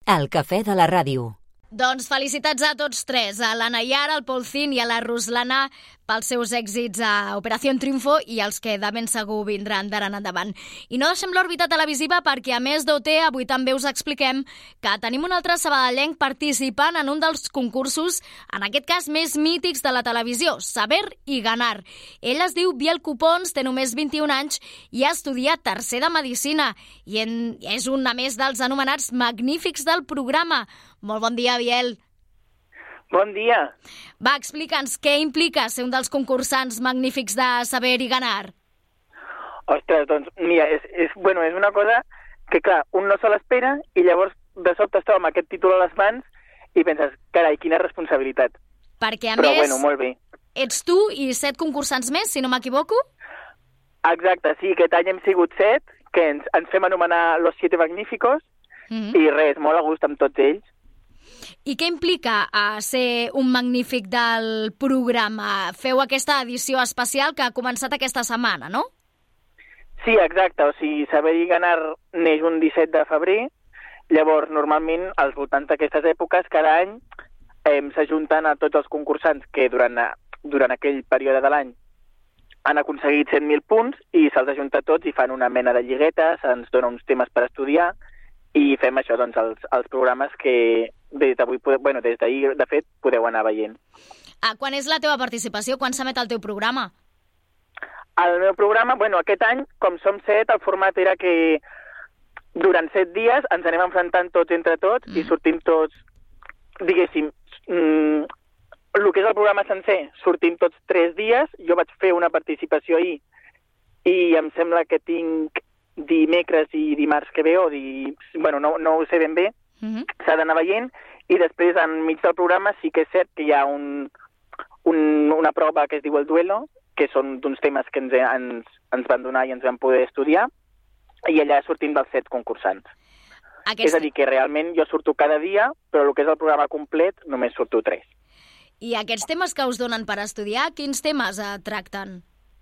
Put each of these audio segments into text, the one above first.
El cafè de la ràdio. Doncs felicitats a tots tres, a la Nayara, al Paul Cin i a la Ruslana pels seus èxits a Operació Triunfo i els que de ben segur vindran d'ara en endavant. I no deixem l'òrbita televisiva perquè a més d'OT avui també us expliquem que tenim un altre sabadellenc participant en un dels concursos, en aquest cas més mítics de la televisió, Saber y Ganar. Ell es diu Biel Copons, té només 21 anys i ha estudiat tercer de Medicina i és un, a més, dels anomenats magnífics del programa. Molt bon dia, Biel. Bon dia. Va, explica'ns què implica ser un dels concursants magnífics de Saber y Ganar. Ostres, doncs, mira, és una cosa que, clar, un no se l'espera i llavors de sobte es troba amb aquest títol a les mans i penses, carai, quina responsabilitat. Perquè, a Però, més, molt bé. Ets tu i 7 concursants més, si no m'equivoco? Exacte, sí, aquest any hem sigut 7, que ens fem anomenar Los Siete Magníficos, i res, molt a gust amb tots ells. I què implica ser un magnífic del programa? Feu aquesta edició especial que ha començat aquesta setmana, no? Sí, exacte. O sigui, Saber y Ganar neix un 17 de febrer. Llavors, normalment, als voltants d'aquestes èpoques, cada any s'ajunten a tots els concursants que durant aquell període de l'any han aconseguit 100.000 punts i se'ls ajunta tots i fan una mena de lligueta, se'ns dona uns temes per estudiar i fem això, doncs, els programes que des d'ahir, de fet, podeu anar veient. Quan és la teva participació? Quan s'emet el teu programa? El meu programa, aquest any, com som 7, el format era que durant 7 dies ens anem enfrontant tots entre tots i sortim tots, diguéssim, el que és el programa sencer, sortim tots 3 dies. Jo vaig fer una participació ahir i em sembla que tinc dimecres i dimarts que ve, no ho sé ben bé, s'ha d'anar veient, i després enmig del programa sí que és cert que hi ha una prova que es diu el duelo, que són d'uns temes que ens van donar i ens vam poder estudiar, i allà sortim dels 7 concursants. És a dir, que realment jo surto cada dia, però el que és el programa complet només surto 3. I aquests temes que us donen per estudiar, quins temes tracten?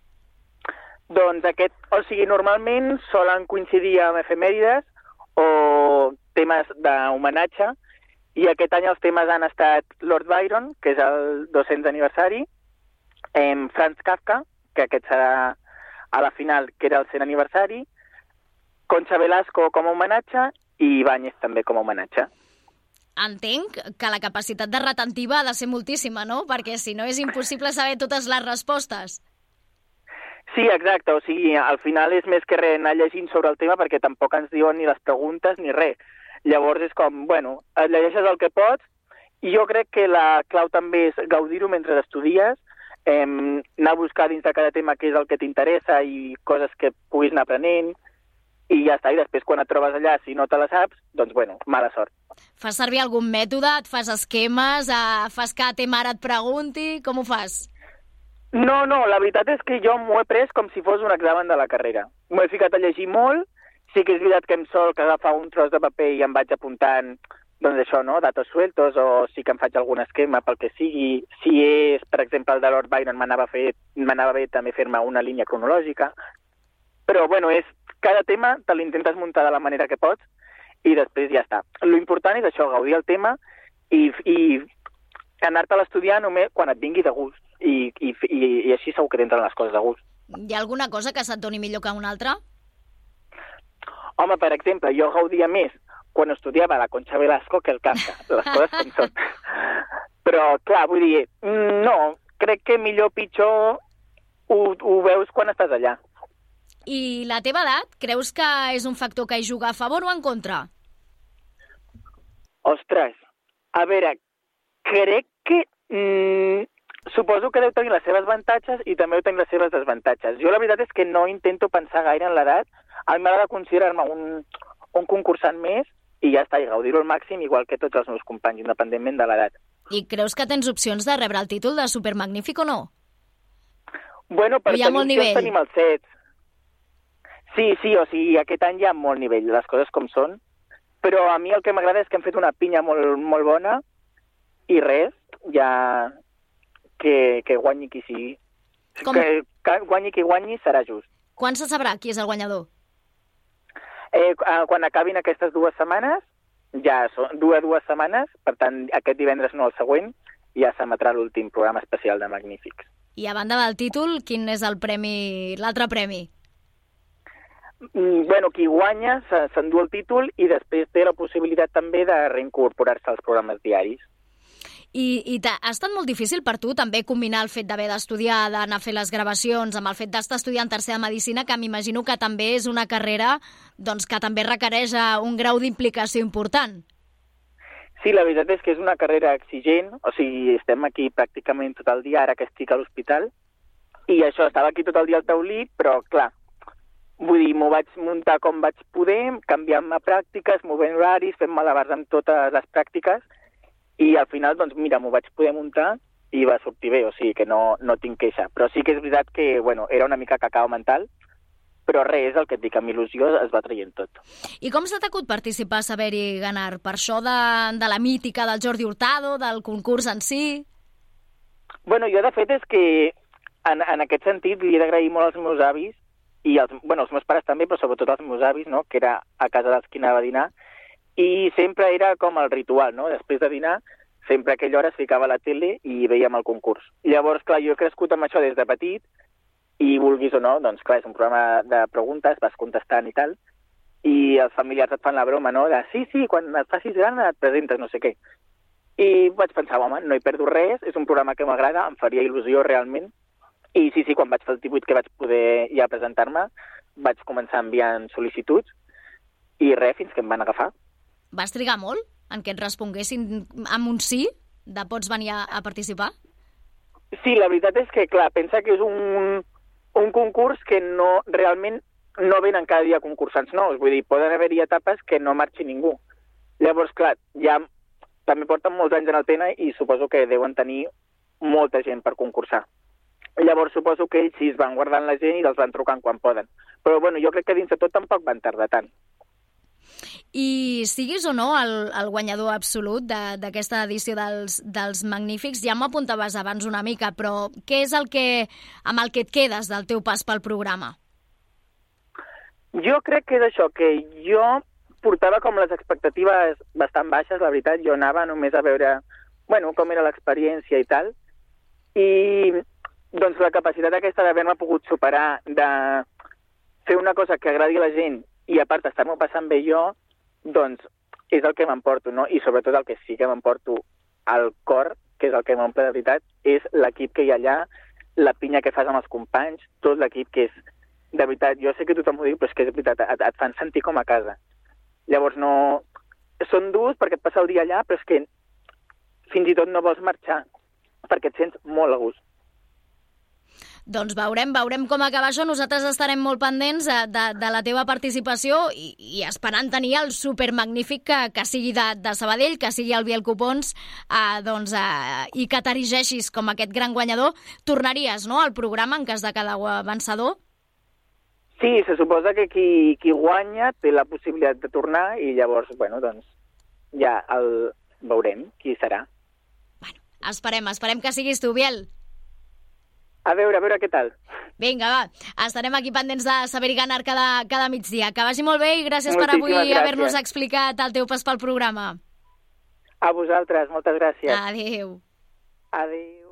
Doncs normalment solen coincidir amb efemèrides o temes d'homenatge, i aquest any els temes han estat Lord Byron, que és el 200 aniversari, Franz Kafka, que aquest serà a la final, que era el 100 aniversari, Concha Velasco com a homenatge i Ibáñez també com a homenatge. Entenc que la capacitat de retentiva ha de ser moltíssima, no? Perquè si no és impossible saber totes les respostes. Sí, exacte. O sigui, al final és més que res anar llegint sobre el tema perquè tampoc ens diuen ni les preguntes ni res. Llavors és com, et llegeixes el que pots, i jo crec que la clau també és gaudir-ho mentre estudies, anar a buscar dins de cada tema què és el que t'interessa i coses que puguis anar aprenent, i ja està. I després, quan et trobes allà, si no te la saps, doncs, mala sort. Fas servir algun mètode? Et fas esquemes? Fas que ta mare et pregunti? Com ho fas? No, la veritat és que jo m'ho he pres com si fos un examen de la carrera. M'ho he ficat a llegir molt, sí que és veritat que em sol agafar un tros de paper i em vaig apuntant, doncs això, no?, datos sueltos, o sí que em faig algun esquema pel que sigui. Si és, per exemple, el de Lord Byron, m'anava bé també fer-me una línia cronològica. Però, és cada tema te l'intentes muntar de la manera que pots i després ja està. L'important és això, gaudir el tema i anar-te a l'estudiar només quan et vingui de gust. I així segur que t'entren les coses de gust. Hi ha alguna cosa que se't doni millor que una altra? Home, per exemple, jo gaudia més quan estudiava la Concha Velasco que el Kafka, les coses com són. Però, clar, vull dir, no, crec que millor o pitjor ho veus quan estàs allà. I la teva edat, creus que és un factor que hi juga a favor o en contra? Ostres, a veure, crec que suposo que deu tenir les seves avantatges i també deu tenir les seves desavantatges. Jo la veritat és que no intento pensar gaire en l'edat. A mi m'agrada considerar-me un concursant més i ja està, i gaudir-ho al màxim, igual que tots els meus companys, independentment de l'edat. I creus que tens opcions de rebre el títol de supermagnífic o no? Per tenir opcions tenim els 7. Sí, o sigui, aquest any hi ha molt nivell, les coses com són, però a mi el que m'agrada és que hem fet una pinya molt, molt bona i res, ja que guanyi qui sigui. Que guanyi qui guanyi serà just. Quan se sabrà qui és el guanyador? Quan acabin aquestes 2 setmanes ja dura 2 setmanes, per tant, aquest divendres no el següent, ja s'emetrà l'últim programa especial de Magnífics. I a banda del títol, quin és l'altre premi? Bueno, qui guanya s'endú el títol i després té la possibilitat també de reincorporar-se als programes diaris. I ha estat molt difícil per tu també combinar el fet d'haver d'estudiar, d'anar a fer les gravacions, amb el fet d'estar estudiant tercer de Medicina, que m'imagino que també és una carrera doncs, que també requereix un grau d'implicació important. Sí, la veritat és que és una carrera exigent, o sigui, estem aquí pràcticament tot el dia, ara que estic a l'hospital, i això, estava aquí tot el dia al taulí, però clar, vull dir, m'ho vaig muntar com vaig poder, canviant-me pràctiques, movent horaris, fent malabars amb totes les pràctiques, i al final, doncs mira, m'ho vaig poder muntar i va sortir bé, o sigui que no tinc queixa. Però sí que és veritat que, bueno, era una mica cacao mental, però res, el que et dic, amb il·lusió es va traient tot. I com s'ha t'acut participar a Saber i Ganar? Per això de la mítica del Jordi Hurtado, del concurs en si? Bueno, jo de fet és que en aquest sentit li he d'agrair molt als meus avis i els meus pares també, però sobretot als meus avis, no?, que era a casa dels qui anava a dinar, i sempre era com el ritual, no? Després de dinar, sempre a aquella hora es ficava a la tele i veiem el concurs. Llavors, clar, jo he crescut amb això des de petit i vulguis o no, doncs clar, és un programa de preguntes, vas contestant i tal, i els familiars et fan la broma, no?, de sí, quan et facis gran et presentes no sé què. I vaig pensar, home, no hi perdo res, és un programa que m'agrada, em faria il·lusió realment, i sí, quan vaig fer el 18 que vaig poder ja presentar-me, vaig començar enviant sol·licituds i res, fins que em van agafar. Vas trigar molt en que et responguessin amb un sí de pots venir a participar? Sí, la veritat és que, clar, pensa que és un concurs que realment no venen cada dia concursants nous. Vull dir, poden haver-hi etapes que no marxi ningú. Llavors, clar, ja també porten molts anys en el TENA i suposo que deuen tenir molta gent per concursar. Llavors suposo que ells sí es van guardant la gent i els van trucant quan poden. Però bueno, jo crec que dins de tot tampoc van tardar tant. I siguis o no el guanyador absolut d'aquesta edició dels Magnífics, ja m'ho apuntaves abans una mica, però què és amb el que et quedes del teu pas pel programa? Jo crec que és això, que jo portava com les expectatives bastant baixes, la veritat. Jo anava només a veure com era l'experiència i tal, i doncs la capacitat aquesta d'haver-me pogut superar, de fer una cosa que agradi a la gent i a part estar-m'ho passant bé jo, doncs és el que m'emporto, no? I sobretot el que sí que m'emporto al cor, que és el que m'omple de veritat, és l'equip que hi ha allà, la pinya que fas amb els companys, tot l'equip que és, de veritat, jo sé que tothom ho diu, però és que és veritat, et fan sentir com a casa. Llavors són durs perquè et passa el dia allà, però és que fins i tot no vols marxar, perquè et sents molt a gust. Doncs veurem com acaba això. Nosaltres estarem molt pendents de la teva participació i esperant tenir el supermagnífic que sigui de Sabadell, que sigui el Biel Copons, i que t'erigeixis com aquest gran guanyador. Tornaries, no?, al programa en cas de cada vencedor? Sí, se suposa que qui guanya té la possibilitat de tornar i llavors, doncs ja el veurem qui serà. Esperem que siguis tu, Biel. A veure què tal. Vinga, va. Estarem aquí pendents de Saber i Ganar cada migdia. Que vagi molt bé i gràcies per avui haver-nos explicat el teu pas pel programa. A vosaltres, moltes gràcies. Adéu. Adéu.